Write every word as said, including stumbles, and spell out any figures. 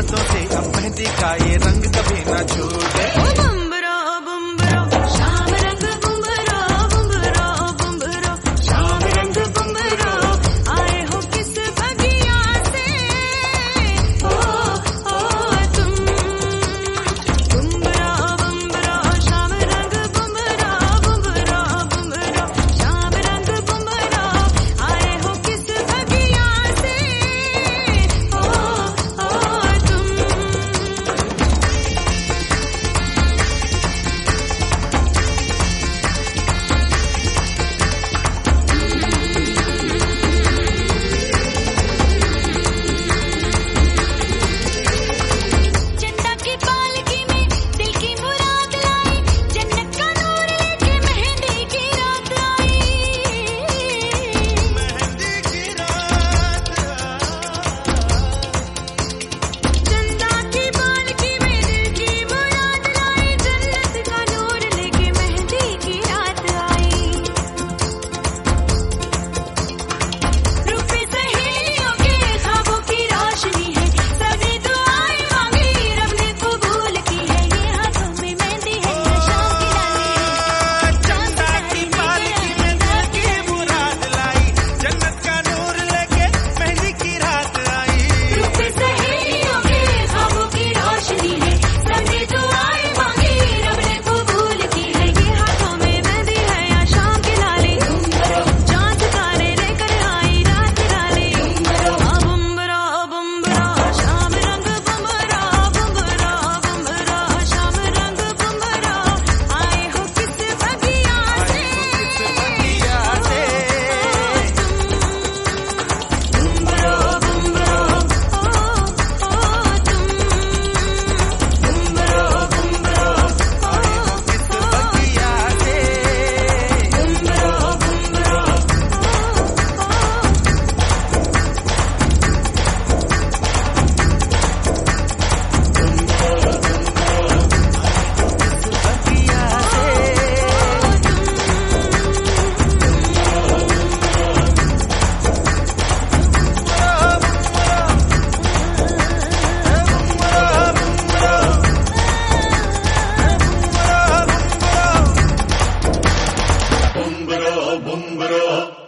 हाथों से अब मेहंदी का ये रंग कभी ना छूटे। बुम्बरो बुम्बरो शाम रंग बुम्बरो बुम्बरो बुम्बरो शाम रंग बुम्बरो आए हो किस बगिया से ओ ओ तुम। बुम्बरो बुम्बरो शाम रंग बुम्बरो बुम्बरो बुम्बरो शाम रंग बुम्बरो आए हो किस बगिया से ओ ओ तुम। चंदा की पालकी में दिल की मुराद लाई, जन्नत का नूर लेके मेहंदी की रात आई। मेहंदी की रात चंदा की पालकी में दिल की मुराद लाई, जन्नत का नूर लेके मेहंदी की रात आई। रूप सहेलियों के ख्वाबों की रोशनी है, सभी दुआएं मांगी रब ने कबूल की है। ये हाथों में मेहंदी है, शाम की डाली चंदा की पालकी में दिल की मुराद लाई, जन्नत का नूर लेके मेहंदी की रात आई। रूप सहेलियों के ख्वाबों की रोशनी है, सभी दुआएं मांगी रब ने कबूल की है। ये हाथों में मेहंदी है या शाम की डाली, चांद तारे लेकर आई रात डाली। बुम्बरो बुम्बरो शाम रंग बुम्बरो बुम्बरो बुम्बरो शाम रंग बुम्बरो आए हो किस बगिया से बगिया से बुम्बरो बुम्बरो ओ ओ तुम। बुम्बरो बुम्बरो ओ किस बगिया से बुम्बरो बुम्बरो ओ बगिया से Bumbaro, bumbaro,